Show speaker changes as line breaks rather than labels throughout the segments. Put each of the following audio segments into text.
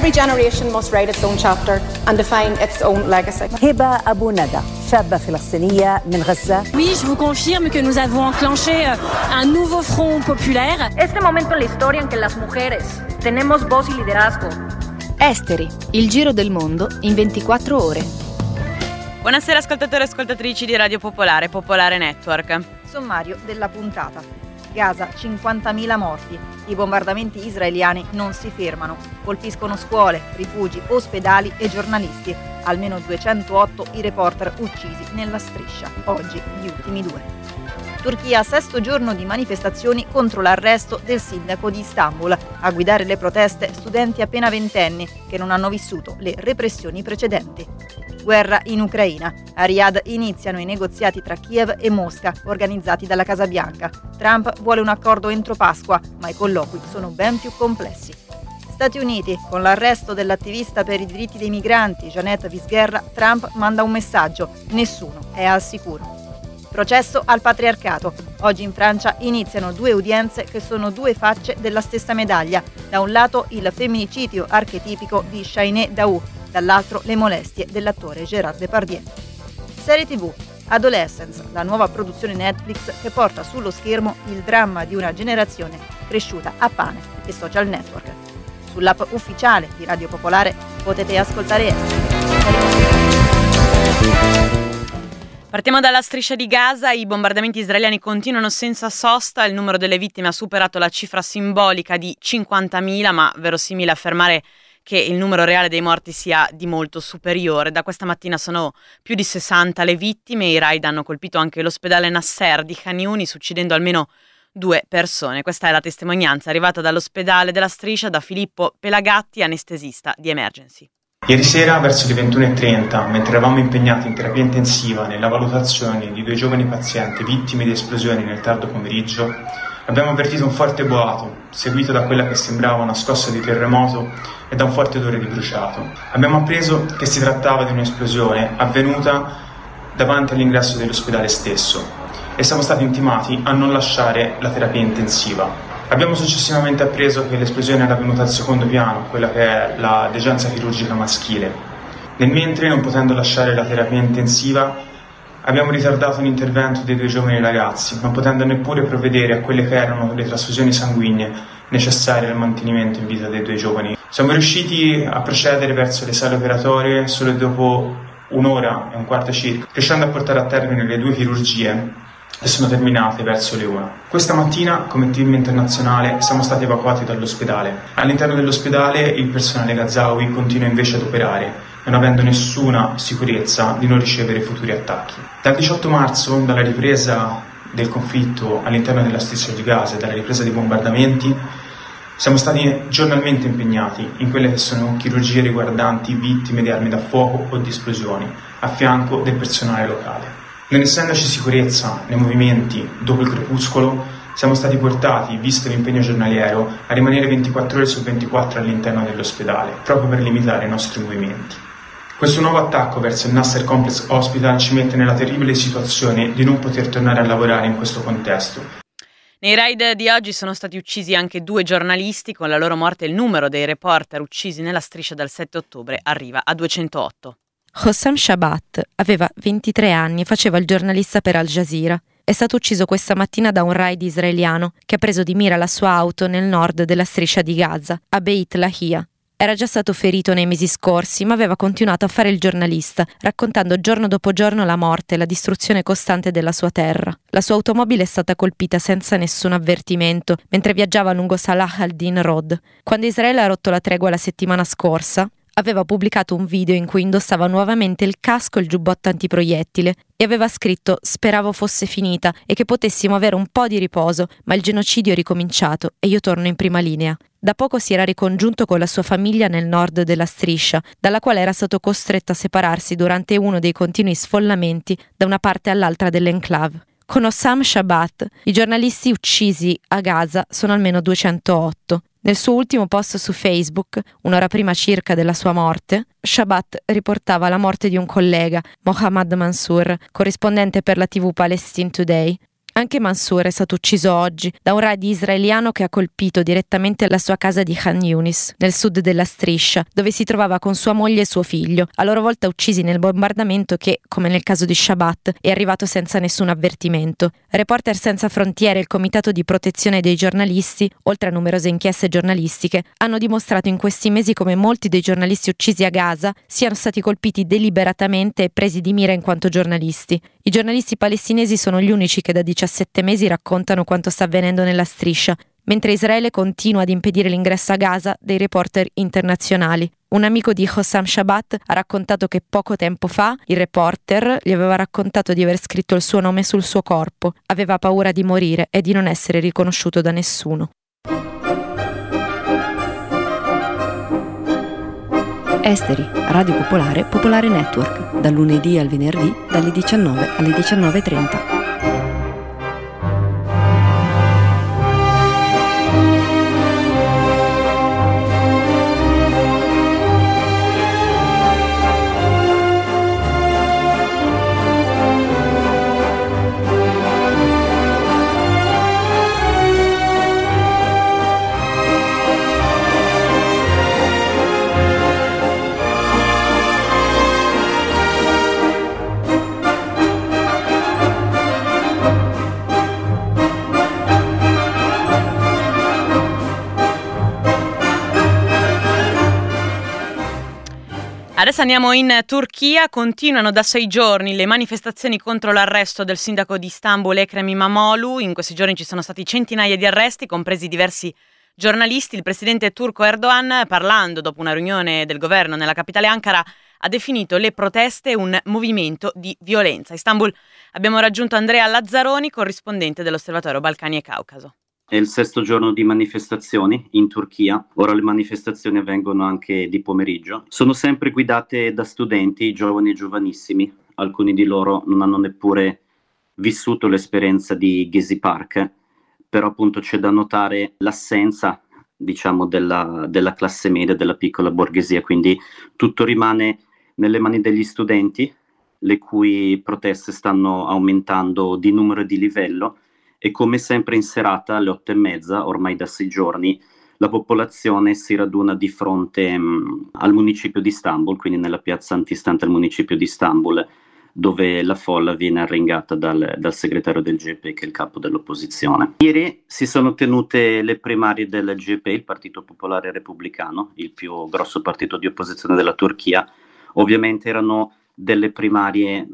Every generation must write its own chapter and define its own legacy.
هبة أبو ندى شابة فلسطينية من غزة.
Oui, je vous confirme que nous avons enclenché un nouveau front populaire.
Este momento en la historia en que las mujeres tenemos voz y liderazgo.
Esteri, il giro del mondo in 24 ore.
Buonasera ascoltatori e ascoltatrici di Radio Popolare, Popolare Network.
Sommario della puntata. Gaza, 50.000 morti. I bombardamenti israeliani non si fermano. Colpiscono scuole, rifugi, ospedali e giornalisti. Almeno 208 i reporter uccisi nella striscia. Oggi gli ultimi 2. Turchia, 6° giorno di manifestazioni contro l'arresto del sindaco di Istanbul. A guidare le proteste studenti appena ventenni che non hanno vissuto le repressioni precedenti. Guerra in Ucraina. A Riyadh iniziano i negoziati tra Kiev e Mosca, organizzati dalla Casa Bianca. Trump vuole un accordo entro Pasqua, ma i colloqui sono ben più complessi. Stati Uniti, con l'arresto dell'attivista per i diritti dei migranti Janet Visguerra, Trump manda un messaggio: nessuno è al sicuro. Processo al patriarcato. Oggi in Francia iniziano 2 udienze che sono 2 facce della stessa medaglia. Da un lato il femminicidio archetipico di Shainé Daou, dall'altro le molestie dell'attore Gérard Depardieu. Serie TV. Adolescence, la nuova produzione Netflix che porta sullo schermo il dramma di una generazione cresciuta a pane e social network. Sull'app ufficiale di Radio Popolare potete ascoltare
Partiamo dalla striscia di Gaza. I bombardamenti israeliani continuano senza sosta. Il numero delle vittime ha superato la cifra simbolica di 50.000, ma verosimile affermare che il numero reale dei morti sia di molto superiore. Da questa mattina sono più di 60 le vittime. I raid hanno colpito anche l'ospedale Nasser di Khan Younis, uccidendo almeno 2 persone. Questa è la testimonianza arrivata dall'ospedale della striscia da Filippo Pelagatti, anestesista di Emergency.
Ieri sera, verso le 21:30, mentre eravamo impegnati in terapia intensiva nella valutazione di 2 giovani pazienti vittime di esplosioni nel tardo pomeriggio, abbiamo avvertito un forte boato, seguito da quella che sembrava una scossa di terremoto e da un forte odore di bruciato. Abbiamo appreso che si trattava di un'esplosione avvenuta davanti all'ingresso dell'ospedale stesso e siamo stati intimati a non lasciare la terapia intensiva. Abbiamo successivamente appreso che l'esplosione era avvenuta al secondo piano, quella che è la degenza chirurgica maschile. Nel mentre, non potendo lasciare la terapia intensiva, abbiamo ritardato l'intervento dei 2 giovani ragazzi, non potendo neppure provvedere a quelle che erano le trasfusioni sanguigne necessarie al mantenimento in vita dei 2 giovani. Siamo riusciti a procedere verso le sale operatorie solo dopo 1 ora e un quarto circa, riuscendo a portare a termine le 2 chirurgie e sono terminate verso le 1. Questa mattina, come team internazionale, siamo stati evacuati dall'ospedale. All'interno dell'ospedale il personale gazawi continua invece ad operare, non avendo nessuna sicurezza di non ricevere futuri attacchi. Dal 18 marzo, dalla ripresa del conflitto all'interno della striscia di Gaza e dalla ripresa dei bombardamenti, siamo stati giornalmente impegnati in quelle che sono chirurgie riguardanti vittime di armi da fuoco o di esplosioni, a fianco del personale locale. Non essendoci sicurezza nei movimenti dopo il crepuscolo, siamo stati portati, visto l'impegno giornaliero, a rimanere 24 ore su 24 all'interno dell'ospedale, proprio per limitare i nostri movimenti. Questo nuovo attacco verso il Nasser Complex Hospital ci mette nella terribile situazione di non poter tornare a lavorare in questo contesto.
Nei raid di oggi sono stati uccisi anche 2 giornalisti. Con la loro morte il numero dei reporter uccisi nella striscia dal 7 ottobre arriva a 208.
Hossam Shabat aveva 23 anni e faceva il giornalista per Al Jazeera. È stato ucciso questa mattina da un raid israeliano che ha preso di mira la sua auto nel nord della striscia di Gaza, a Beit Lahia. Era già stato ferito nei mesi scorsi, ma aveva continuato a fare il giornalista, raccontando giorno dopo giorno la morte e la distruzione costante della sua terra. La sua automobile è stata colpita senza nessun avvertimento mentre viaggiava lungo Salah al-Din Road. Quando Israele ha rotto la tregua la settimana scorsa, aveva pubblicato un video in cui indossava nuovamente il casco e il giubbotto antiproiettile e aveva scritto: speravo fosse finita e che potessimo avere un po' di riposo, ma il genocidio è ricominciato e io torno in prima linea. Da poco si era ricongiunto con la sua famiglia nel nord della striscia, dalla quale era stato costretto a separarsi durante uno dei continui sfollamenti da una parte all'altra dell'enclave. Con Hossam Shabat, i giornalisti uccisi a Gaza sono almeno 208. Nel suo ultimo post su Facebook, 1 ora prima circa della sua morte, Shabat riportava la morte di un collega, Mohammad Mansour, corrispondente per la TV Palestine Today. Anche Mansour è stato ucciso oggi da un raid israeliano che ha colpito direttamente la sua casa di Khan Yunis, nel sud della striscia, dove si trovava con sua moglie e suo figlio, a loro volta uccisi nel bombardamento che, come nel caso di Shabbat, è arrivato senza nessun avvertimento. Reporter Senza Frontiere e il Comitato di Protezione dei Giornalisti, oltre a numerose inchieste giornalistiche, hanno dimostrato in questi mesi come molti dei giornalisti uccisi a Gaza siano stati colpiti deliberatamente e presi di mira in quanto giornalisti. I giornalisti palestinesi sono gli unici che da 17 mesi raccontano quanto sta avvenendo nella striscia, mentre Israele continua ad impedire l'ingresso a Gaza dei reporter internazionali. Un amico di Hossam Shabbat ha raccontato che poco tempo fa il reporter gli aveva raccontato di aver scritto il suo nome sul suo corpo. Aveva paura di morire e di non essere riconosciuto da nessuno.
Esteri, Radio Popolare, Popolare Network, dal lunedì al venerdì, dalle 19 alle 19:30.
Adesso andiamo in Turchia, continuano da 6 giorni le manifestazioni contro l'arresto del sindaco di Istanbul Ekrem İmamoğlu. In questi giorni ci sono stati centinaia di arresti, compresi diversi giornalisti. Il presidente turco Erdogan, parlando dopo una riunione del governo nella capitale Ankara, ha definito le proteste un movimento di violenza. A Istanbul abbiamo raggiunto Andrea Lazzaroni, corrispondente dell'Osservatorio Balcani e Caucaso.
È il 6° giorno di manifestazioni in Turchia, ora le manifestazioni avvengono anche di pomeriggio. Sono sempre guidate da studenti, giovani e giovanissimi, alcuni di loro non hanno neppure vissuto l'esperienza di Gezi Park, però appunto c'è da notare l'assenza, diciamo, della classe media, della piccola borghesia, quindi tutto rimane nelle mani degli studenti, le cui proteste stanno aumentando di numero e di livello. E come sempre in serata alle 8:30, ormai da 6 giorni, la popolazione si raduna di fronte al municipio di Istanbul, quindi nella piazza antistante al municipio di Istanbul, dove la folla viene arringata dal segretario del GP, che è il capo dell'opposizione. Ieri si sono tenute le primarie del GP, il Partito Popolare Repubblicano, il più grosso partito di opposizione della Turchia. Ovviamente erano delle primarie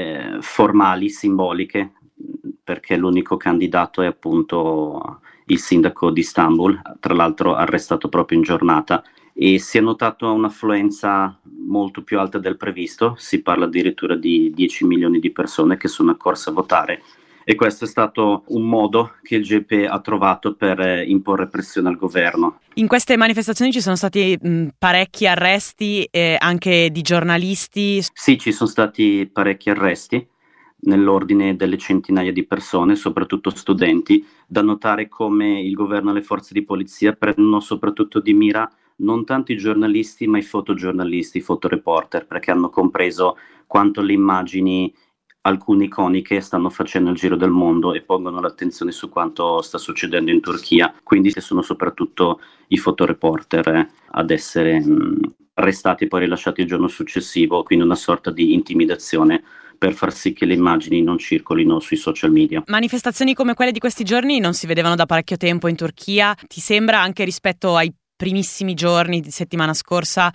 formali, simboliche, perché l'unico candidato è appunto il sindaco di Istanbul, tra l'altro arrestato proprio in giornata, e si è notato un'affluenza molto più alta del previsto, si parla addirittura di 10 milioni di persone che sono accorse a votare, e questo è stato un modo che il GP ha trovato per imporre pressione al governo.
In queste manifestazioni ci sono stati parecchi arresti anche di giornalisti?
Sì, ci sono stati parecchi arresti, nell'ordine delle centinaia di persone, soprattutto studenti. Da notare come il governo e le forze di polizia prendono soprattutto di mira non tanto i giornalisti ma i fotogiornalisti, i fotoreporter, perché hanno compreso quanto le immagini, alcune iconiche, stanno facendo il giro del mondo e pongono l'attenzione su quanto sta succedendo in Turchia. Quindi sono soprattutto i fotoreporter ad essere arrestati e poi rilasciati il giorno successivo, quindi una sorta di intimidazione per far sì che le immagini non circolino sui social media.
Manifestazioni come quelle di questi giorni non si vedevano da parecchio tempo in Turchia. Ti sembra, anche rispetto ai primissimi giorni di settimana scorsa,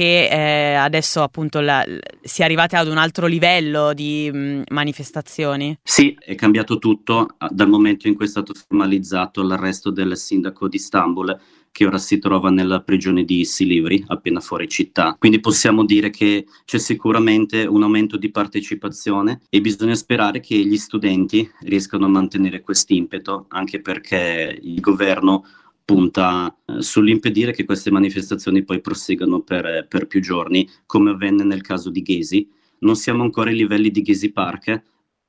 che adesso appunto si è arrivati ad un altro livello di manifestazioni?
Sì, è cambiato tutto dal momento in cui è stato formalizzato l'arresto del sindaco di Istanbul, che ora si trova nella prigione di Silivri, appena fuori città. Quindi possiamo dire che c'è sicuramente un aumento di partecipazione e bisogna sperare che gli studenti riescano a mantenere quest'impeto, anche perché il governo punta sull'impedire che queste manifestazioni poi proseguano per più giorni, come avvenne nel caso di Gezi. Non siamo ancora ai livelli di Gezi Park,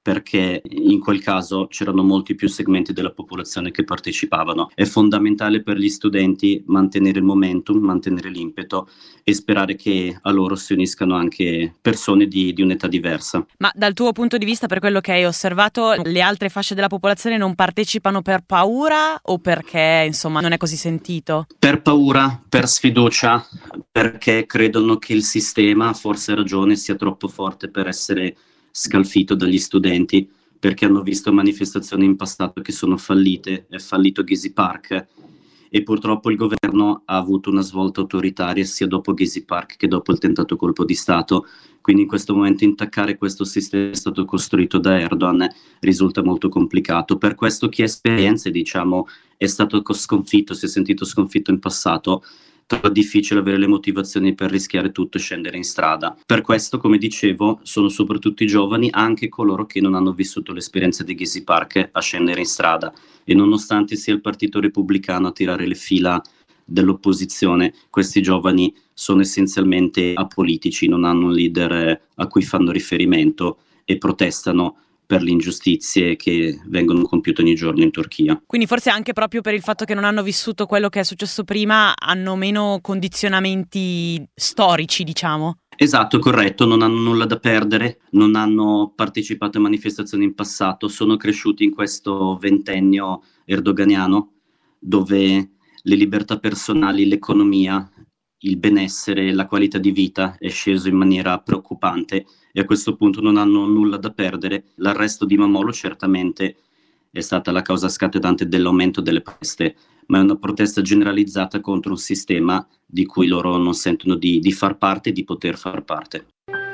perché in quel caso c'erano molti più segmenti della popolazione che partecipavano. È fondamentale per gli studenti mantenere il momentum, mantenere l'impeto e sperare che a loro si uniscano anche persone di un'età diversa.
Ma dal tuo punto di vista, per quello che hai osservato, le altre fasce della popolazione non partecipano per paura o perché insomma non è così sentito?
Per paura, per sfiducia, perché credono che il sistema, forse ha ragione, sia troppo forte per essere scalfito dagli studenti, perché hanno visto manifestazioni in passato che sono fallite. È fallito Gezi Park e purtroppo il governo ha avuto una svolta autoritaria sia dopo Gezi Park che dopo il tentato colpo di Stato. Quindi in questo momento intaccare questo sistema che è stato costruito da Erdogan risulta molto complicato. Per questo chi ha esperienze, è stato sconfitto, si è sentito sconfitto in passato, è difficile avere le motivazioni per rischiare tutto e scendere in strada. Per questo, come dicevo, sono soprattutto i giovani, anche coloro che non hanno vissuto l'esperienza di Gezi Park, a scendere in strada. E nonostante sia il Partito Repubblicano a tirare le fila dell'opposizione, questi giovani sono essenzialmente apolitici, non hanno un leader a cui fanno riferimento e protestano per le ingiustizie che vengono compiute ogni giorno in Turchia.
Quindi forse anche proprio per il fatto che non hanno vissuto quello che è successo prima, hanno meno condizionamenti storici, diciamo.
Esatto, corretto, non hanno nulla da perdere, non hanno partecipato a manifestazioni in passato, sono cresciuti in questo ventennio erdoganiano dove le libertà personali, l'economia, il benessere, la qualità di vita è sceso in maniera preoccupante e a questo punto non hanno nulla da perdere. L'arresto di Mamolo certamente è stata la causa scatenante dell'aumento delle proteste, ma è una protesta generalizzata contro un sistema di cui loro non sentono di far parte e di poter far parte.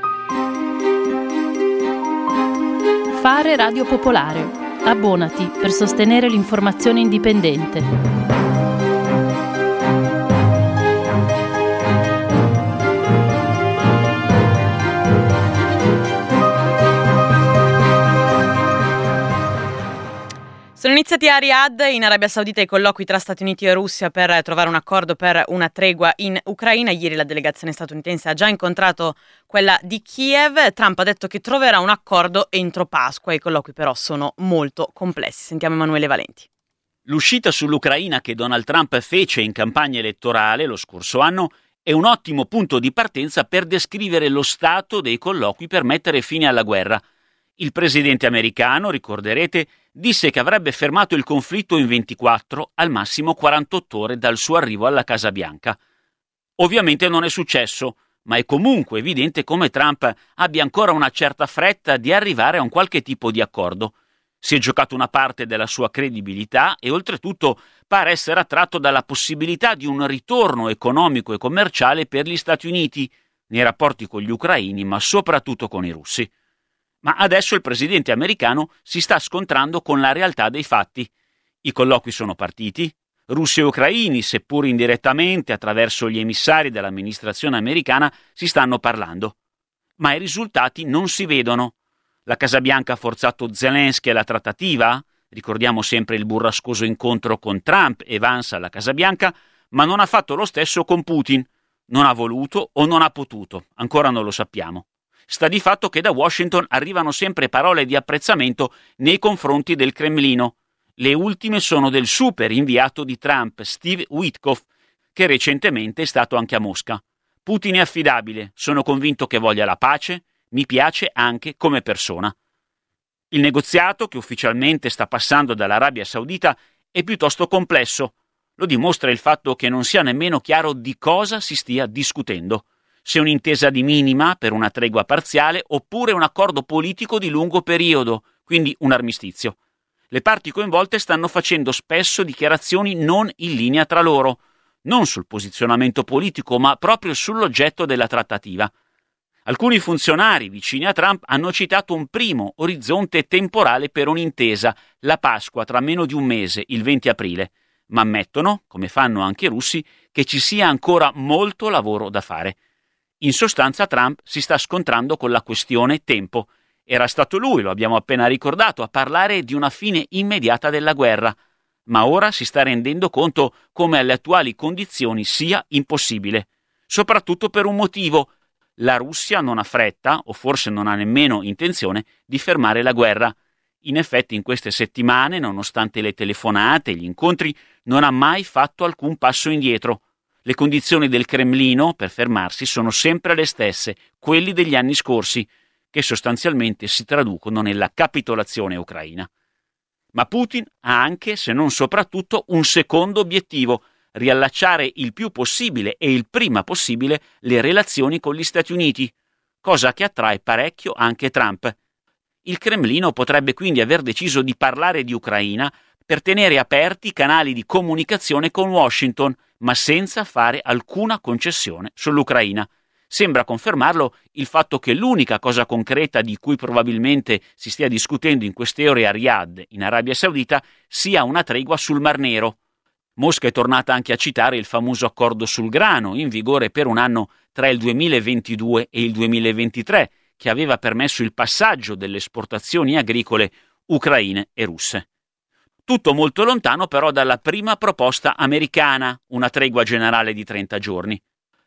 Fare Radio Popolare. Abbonati per sostenere l'informazione indipendente.
Sono iniziati a Riyadh, in Arabia Saudita, i colloqui tra Stati Uniti e Russia per trovare un accordo per una tregua in Ucraina. Ieri la delegazione statunitense ha già incontrato quella di Kiev. Trump ha detto che troverà un accordo entro Pasqua. I colloqui però sono molto complessi. Sentiamo Emanuele Valenti.
L'uscita sull'Ucraina che Donald Trump fece in campagna elettorale lo scorso anno è un ottimo punto di partenza per descrivere lo stato dei colloqui per mettere fine alla guerra. Il presidente americano, ricorderete, disse che avrebbe fermato il conflitto in 24, al massimo 48 ore dal suo arrivo alla Casa Bianca. Ovviamente non è successo, ma è comunque evidente come Trump abbia ancora una certa fretta di arrivare a un qualche tipo di accordo. Si è giocato una parte della sua credibilità e oltretutto pare essere attratto dalla possibilità di un ritorno economico e commerciale per gli Stati Uniti, nei rapporti con gli ucraini, ma soprattutto con i russi. Ma adesso il presidente americano si sta scontrando con la realtà dei fatti. I colloqui sono partiti, russi e ucraini, seppur indirettamente attraverso gli emissari dell'amministrazione americana, si stanno parlando. Ma i risultati non si vedono. La Casa Bianca ha forzato Zelensky alla trattativa, ricordiamo sempre il burrascoso incontro con Trump e Vance alla Casa Bianca, ma non ha fatto lo stesso con Putin. Non ha voluto o non ha potuto, ancora non lo sappiamo. Sta di fatto che da Washington arrivano sempre parole di apprezzamento nei confronti del Cremlino. Le ultime sono del super inviato di Trump, Steve Witkoff, che recentemente è stato anche a Mosca. Putin è affidabile, sono convinto che voglia la pace, mi piace anche come persona. Il negoziato, che ufficialmente sta passando dall'Arabia Saudita, è piuttosto complesso. Lo dimostra il fatto che non sia nemmeno chiaro di cosa si stia discutendo. Se un'intesa di minima per una tregua parziale oppure un accordo politico di lungo periodo, quindi un armistizio. Le parti coinvolte stanno facendo spesso dichiarazioni non in linea tra loro, non sul posizionamento politico, ma proprio sull'oggetto della trattativa. Alcuni funzionari vicini a Trump hanno citato un primo orizzonte temporale per un'intesa, la Pasqua tra meno di un mese, il 20 aprile, ma ammettono, come fanno anche i russi, che ci sia ancora molto lavoro da fare. In sostanza Trump si sta scontrando con la questione tempo. Era stato lui, lo abbiamo appena ricordato, a parlare di una fine immediata della guerra, ma ora si sta rendendo conto come alle attuali condizioni sia impossibile. Soprattutto per un motivo: La Russia non ha fretta, o forse non ha nemmeno intenzione, di fermare la guerra. In effetti in queste settimane, nonostante le telefonate e gli incontri, non ha mai fatto alcun passo indietro. Le condizioni del Cremlino per fermarsi sono sempre le stesse, quelli degli anni scorsi, che sostanzialmente si traducono nella capitolazione ucraina. Ma Putin ha anche, se non soprattutto, un secondo obiettivo: riallacciare il più possibile e il prima possibile le relazioni con gli Stati Uniti, cosa che attrae parecchio anche Trump. Il Cremlino potrebbe quindi aver deciso di parlare di Ucraina per tenere aperti i canali di comunicazione con Washington, ma senza fare alcuna concessione sull'Ucraina. Sembra confermarlo il fatto che l'unica cosa concreta di cui probabilmente si stia discutendo in queste ore a Riyadh, in Arabia Saudita, sia una tregua sul Mar Nero. Mosca è tornata anche a citare il famoso accordo sul grano, in vigore per un anno tra il 2022 e il 2023, che aveva permesso il passaggio delle esportazioni agricole ucraine e russe. Tutto molto lontano però dalla prima proposta americana, una tregua generale di 30 giorni.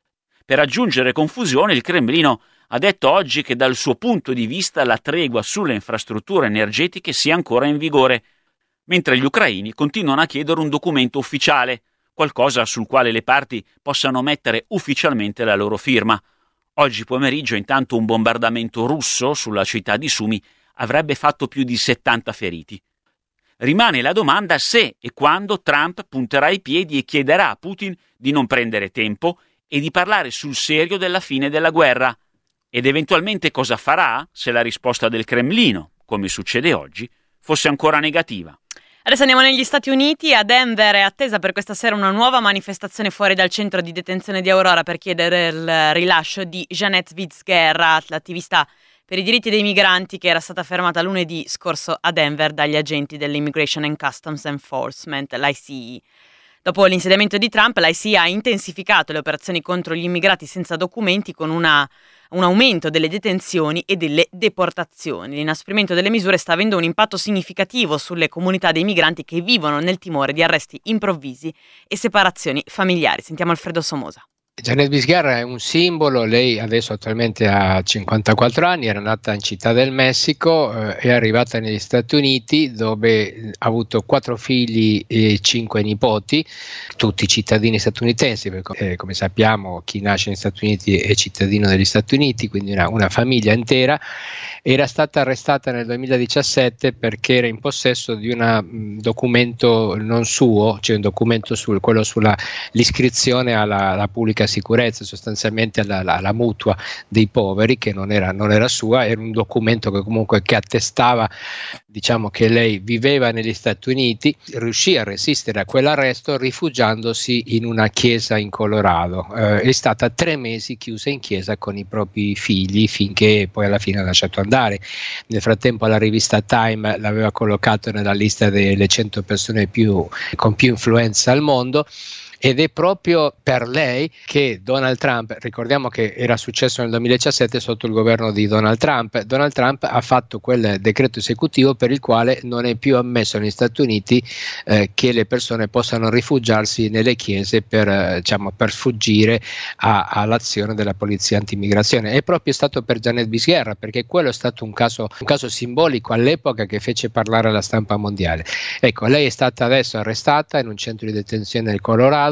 Per aggiungere confusione, il Cremlino ha detto oggi che dal suo punto di vista la tregua sulle infrastrutture energetiche sia ancora in vigore, mentre gli ucraini continuano a chiedere un documento ufficiale, qualcosa sul quale le parti possano mettere ufficialmente la loro firma. Oggi pomeriggio, intanto, un bombardamento russo sulla città di Sumi avrebbe fatto più di 70 feriti. Rimane la domanda se e quando Trump punterà i piedi e chiederà a Putin di non prendere tempo e di parlare sul serio della fine della guerra, ed eventualmente cosa farà se la risposta del Cremlino, come succede oggi, fosse ancora negativa.
Adesso andiamo negli Stati Uniti. A Denver è attesa per questa sera una nuova manifestazione fuori dal centro di detenzione di Aurora per chiedere il rilascio di Jeanette Vizguerra, l'attivista per i diritti dei migranti che era stata fermata lunedì scorso a Denver dagli agenti dell'Immigration and Customs Enforcement, l'ICE. Dopo l'insediamento di Trump, l'ICE ha intensificato le operazioni contro gli immigrati senza documenti con un aumento delle detenzioni e delle deportazioni. L'inasprimento delle misure sta avendo un impatto significativo sulle comunità dei migranti che vivono nel timore di arresti improvvisi e separazioni familiari. Sentiamo Alfredo Somoza.
Jeanette Vizguerra è un simbolo. Lei adesso attualmente ha 54 anni, era nata in Città del Messico, è arrivata negli Stati Uniti dove ha avuto 4 figli e 5 nipoti, tutti cittadini statunitensi, perché come sappiamo chi nasce negli Stati Uniti è cittadino degli Stati Uniti, quindi una famiglia intera. Era stata arrestata nel 2017 perché era in possesso di un documento non suo, cioè un documento quello sulla l'iscrizione alla pubblica sicurezza, sostanzialmente alla mutua dei poveri, che non era sua. Era un documento che comunque attestava, diciamo, che lei viveva negli Stati Uniti. Riuscì a resistere a quell'arresto rifugiandosi in una chiesa in Colorado. È stata 3 mesi chiusa in chiesa con i propri figli finché poi alla fine ha lasciato andare. Nel frattempo la rivista Time l'aveva collocato nella lista delle 100 persone con più influenza al mondo. Ed è proprio per lei che Donald Trump, ricordiamo che era successo nel 2017 sotto il governo di Donald Trump ha fatto quel decreto esecutivo per il quale non è più ammesso negli Stati Uniti che le persone possano rifugiarsi nelle chiese per fuggire all'azione della polizia antimmigrazione. È proprio stato per Jeanette Vizguerra, perché quello è stato un caso simbolico all'epoca che fece parlare la stampa mondiale. Ecco, lei è stata adesso arrestata in un centro di detenzione del Colorado.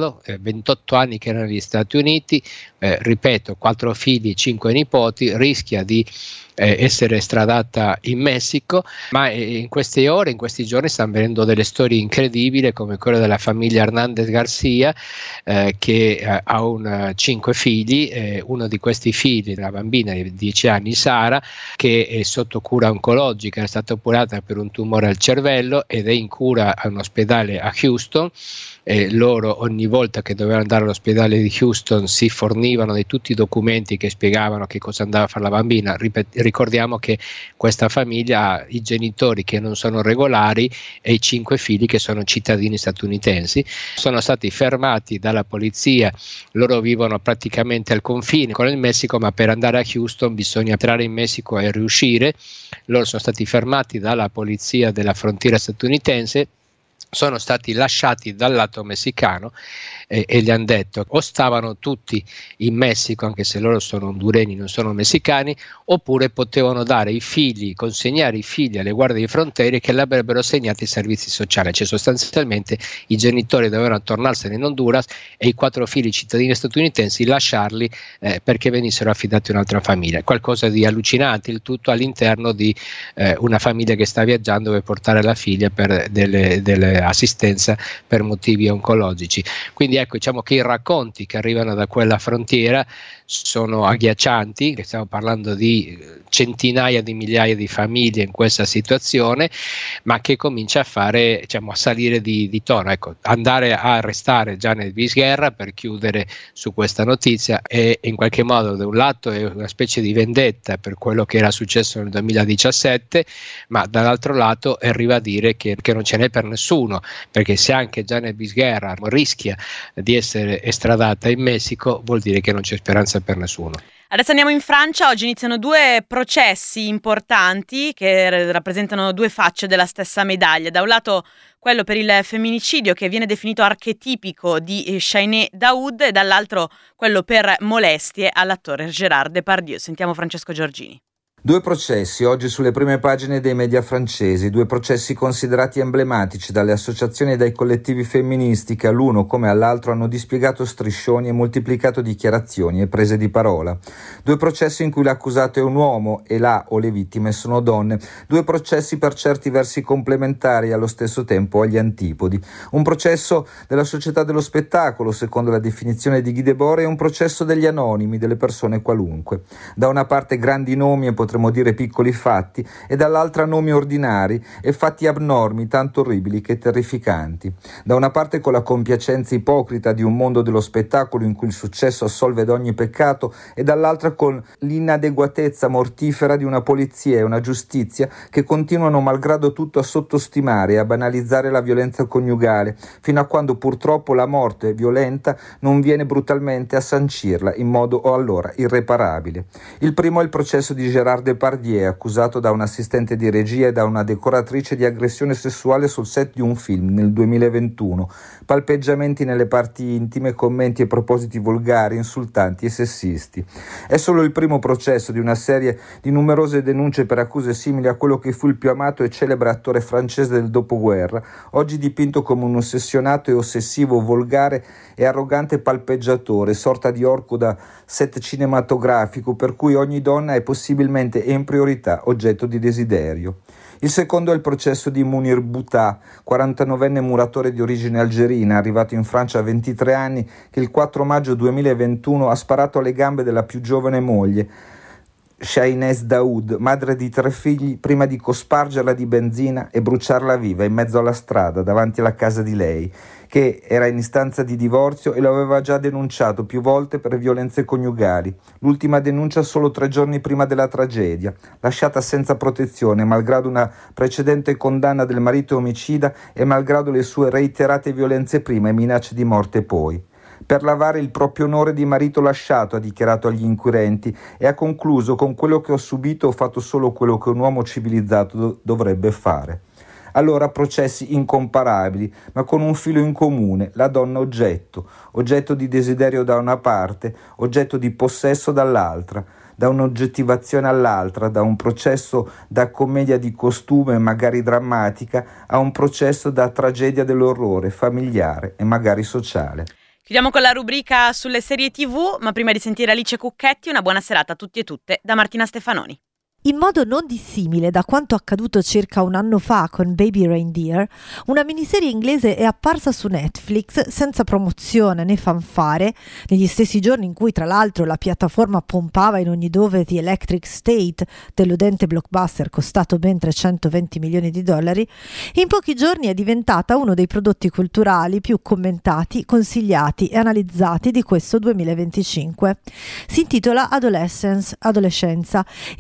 28 anni che era negli Stati Uniti, ripeto, 4 figli, 5 nipoti, rischia di essere estradata in Messico, ma in queste ore, in questi giorni stanno venendo delle storie incredibili come quella della famiglia Hernandez Garcia che ha 5 figli, uno di questi figli, una bambina di 10 anni, Sara, che è sotto cura oncologica, è stata operata per un tumore al cervello ed è in cura a un ospedale a Houston. Loro ogni volta che dovevano andare all'ospedale di Houston si fornivano di tutti i documenti che spiegavano che cosa andava a fare la bambina. Ricordiamo che questa famiglia ha i genitori che non sono regolari e i 5 figli che sono cittadini statunitensi. Sono stati fermati dalla polizia, loro vivono praticamente al confine con il Messico, ma per andare a Houston bisogna entrare in Messico e riuscire. Loro sono stati fermati dalla polizia della frontiera statunitense, sono stati lasciati dal lato messicano e gli hanno detto o stavano tutti in Messico, anche se loro sono hondureni, non sono messicani, oppure potevano dare i figli, consegnare i figli alle guardie di frontiere che li avrebbero assegnati ai servizi sociali. Cioè sostanzialmente i genitori dovevano tornarsene in Honduras e i 4 figli cittadini statunitensi lasciarli perché venissero affidati a un'altra famiglia. Qualcosa di allucinante, il tutto all'interno di una famiglia che sta viaggiando per portare la figlia per delle assistenza per motivi oncologici. Quindi ecco, diciamo che i racconti che arrivano da quella frontiera sono agghiaccianti, stiamo parlando di centinaia di migliaia di famiglie in questa situazione, ma che comincia a fare, diciamo, a salire di tono. Ecco, andare a arrestare Janet Vizguerra, per chiudere su questa notizia, è in qualche modo da un lato è una specie di vendetta per quello che era successo nel 2017, ma dall'altro lato arriva a dire che non ce n'è per nessuno, perché se anche Janet Vizguerra rischia di essere estradata in Messico, vuol dire che non c'è speranza per nessuno.
Adesso andiamo in Francia. Oggi iniziano 2 processi importanti che rappresentano 2 facce della stessa medaglia. Da un lato quello per il femminicidio, che viene definito archetipico di Shainé Daoud, e dall'altro quello per molestie all'attore Gérard Depardieu. Sentiamo Francesco Giorgini.
2 processi oggi sulle prime pagine dei media francesi, 2 processi considerati emblematici dalle associazioni e dai collettivi femministi che all'uno come all'altro hanno dispiegato striscioni e moltiplicato dichiarazioni e prese di parola. 2 processi in cui l'accusato è un uomo e la o le vittime sono donne. 2 processi per certi versi complementari e allo stesso tempo agli antipodi. Un processo della società dello spettacolo, secondo la definizione di Guy Debord, e un processo degli anonimi, delle persone qualunque. Da una parte grandi nomi e potremmo dire piccoli fatti, e dall'altra nomi ordinari e fatti abnormi, tanto orribili che terrificanti. Da una parte con la compiacenza ipocrita di un mondo dello spettacolo in cui il successo assolve da ogni peccato, e dall'altra con l'inadeguatezza mortifera di una polizia e una giustizia che continuano malgrado tutto a sottostimare e a banalizzare la violenza coniugale, fino a quando purtroppo la morte violenta non viene brutalmente a sancirla in modo allora irreparabile. Il primo è il processo di Gérard Depardieu, accusato da un assistente di regia e da una decoratrice di aggressione sessuale sul set di un film nel 2021, palpeggiamenti nelle parti intime, commenti e propositi volgari, insultanti e sessisti. È solo il primo processo di una serie di numerose denunce per accuse simili a quello che fu il più amato e celebre attore francese del dopoguerra, oggi dipinto come un ossessionato e ossessivo, volgare e arrogante palpeggiatore, sorta di orco da set cinematografico per cui ogni donna è possibilmente e in priorità oggetto di desiderio. Il secondo è il processo di Mounir Bouta, 49enne muratore di origine algerina, arrivato in Francia a 23 anni, che il 4 maggio 2021 ha sparato alle gambe della più giovane moglie, Shainés Daoud, madre di 3 figli, prima di cospargerla di benzina e bruciarla viva in mezzo alla strada davanti alla casa di lei, che era in istanza di divorzio e lo aveva già denunciato più volte per violenze coniugali. L'ultima denuncia solo 3 giorni prima della tragedia, lasciata senza protezione malgrado una precedente condanna del marito omicida e malgrado le sue reiterate violenze prima e minacce di morte poi. Per lavare il proprio onore di marito lasciato, ha dichiarato agli inquirenti, e ha concluso: con quello che ho subito ho fatto solo quello che un uomo civilizzato dovrebbe fare. Allora processi incomparabili, ma con un filo in comune: la donna oggetto di desiderio da una parte, oggetto di possesso dall'altra, da un'oggettivazione all'altra, da un processo da commedia di costume magari drammatica a un processo da tragedia dell'orrore familiare e magari sociale.
Chiudiamo con la rubrica sulle serie TV, ma prima di sentire Alice Cucchetti, una buona serata a tutti e tutte da Martina Stefanoni.
In modo non dissimile da quanto accaduto circa un anno fa con Baby Reindeer, una miniserie inglese è apparsa su Netflix senza promozione né fanfare, negli stessi giorni in cui tra l'altro la piattaforma pompava in ogni dove The Electric State, deludente blockbuster costato ben $320 milioni, e in pochi giorni è diventata uno dei prodotti culturali più commentati, consigliati e analizzati di questo 2025. Si intitola Adolescenza, e a questo punto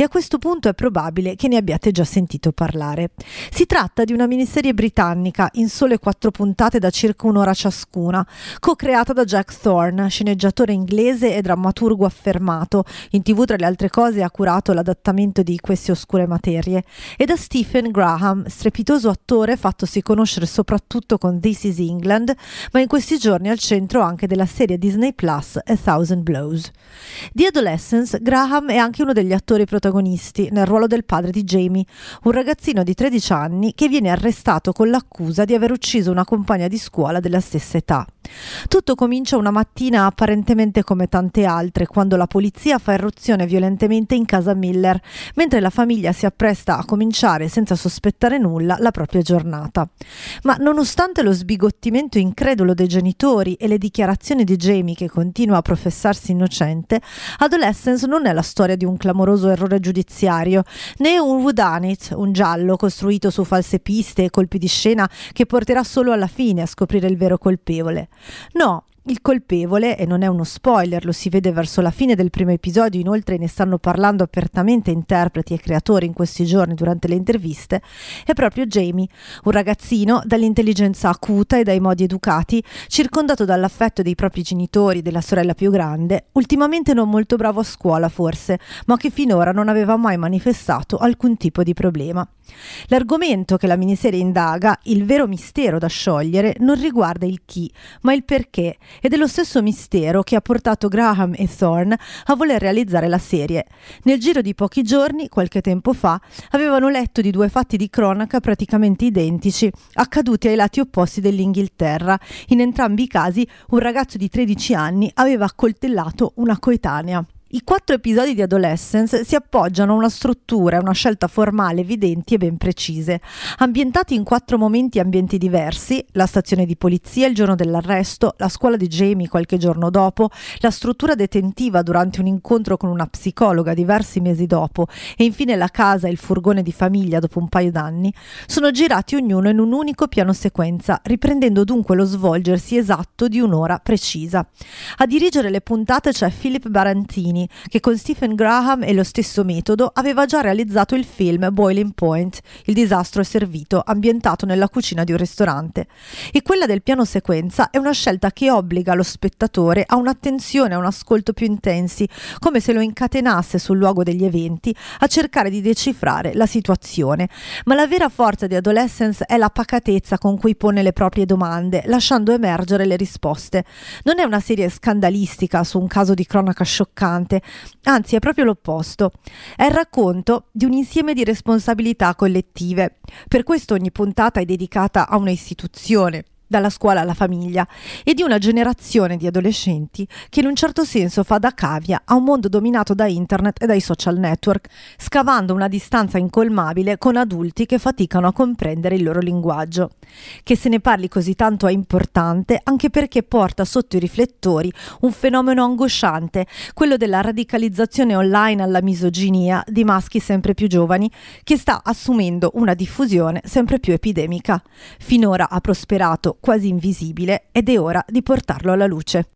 punto è probabile che ne abbiate già sentito parlare. Si tratta di una miniserie britannica in sole 4 puntate da circa un'ora ciascuna, co-creata da Jack Thorne, sceneggiatore inglese e drammaturgo affermato. In TV, tra le altre cose, ha curato l'adattamento di Queste oscure materie, e da Stephen Graham, strepitoso attore fattosi conoscere soprattutto con This is England, ma in questi giorni al centro anche della serie Disney Plus A Thousand Blows. Di Adolescence, Graham è anche uno degli attori protagonisti nel ruolo del padre di Jamie, un ragazzino di 13 anni che viene arrestato con l'accusa di aver ucciso una compagna di scuola della stessa età. Tutto comincia una mattina apparentemente come tante altre, quando la polizia fa irruzione violentemente in casa Miller, mentre la famiglia si appresta a cominciare senza sospettare nulla la propria giornata. Ma nonostante lo sbigottimento incredulo dei genitori e le dichiarazioni di Jamie, che continua a professarsi innocente, Adolescence non è la storia di un clamoroso errore giudiziario, né un whodunit, un giallo costruito su false piste e colpi di scena che porterà solo alla fine a scoprire il vero colpevole. No, il colpevole, e non è uno spoiler, lo si vede verso la fine del primo episodio, inoltre ne stanno parlando apertamente interpreti e creatori in questi giorni durante le interviste, è proprio Jamie, un ragazzino dall'intelligenza acuta e dai modi educati, circondato dall'affetto dei propri genitori e della sorella più grande, ultimamente non molto bravo a scuola forse, ma che finora non aveva mai manifestato alcun tipo di problema. L'argomento che la miniserie indaga, il vero mistero da sciogliere, non riguarda il chi, ma il perché, ed è lo stesso mistero che ha portato Graham e Thorne a voler realizzare la serie. Nel giro di pochi giorni, qualche tempo fa, avevano letto di 2 fatti di cronaca praticamente identici, accaduti ai lati opposti dell'Inghilterra. In entrambi i casi un ragazzo di 13 anni aveva accoltellato una coetanea. I 4 episodi di Adolescence si appoggiano a una struttura e una scelta formale evidenti e ben precise, ambientati in 4 momenti e ambienti diversi: la stazione di polizia il giorno dell'arresto, la scuola di Jamie qualche giorno dopo, la struttura detentiva durante un incontro con una psicologa diversi mesi dopo e infine la casa e il furgone di famiglia dopo un paio d'anni. Sono girati ognuno in un unico piano sequenza, riprendendo dunque lo svolgersi esatto di un'ora precisa. A dirigere le puntate c'è Philip Barantini, che con Stephen Graham e lo stesso metodo aveva già realizzato il film Boiling Point, il disastro è servito, ambientato nella cucina di un ristorante. E quella del piano sequenza è una scelta che obbliga lo spettatore a un'attenzione e a un ascolto più intensi, come se lo incatenasse sul luogo degli eventi a cercare di decifrare la situazione. Ma la vera forza di Adolescence è la pacatezza con cui pone le proprie domande, lasciando emergere le risposte. Non è una serie scandalistica su un caso di cronaca scioccante, anzi è proprio l'opposto. È il racconto di un insieme di responsabilità collettive. Per questo ogni puntata è dedicata a una istituzione, dalla scuola alla famiglia, e di una generazione di adolescenti che in un certo senso fa da cavia a un mondo dominato da internet e dai social network, scavando una distanza incolmabile con adulti che faticano a comprendere il loro linguaggio. Che se ne parli così tanto è importante anche perché porta sotto i riflettori un fenomeno angosciante, quello della radicalizzazione online alla misoginia di maschi sempre più giovani, che sta assumendo una diffusione sempre più epidemica. Finora ha prosperato quasi invisibile ed è ora di portarlo alla luce.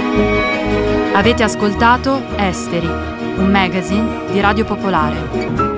Avete ascoltato Esteri, un magazine di Radio Popolare.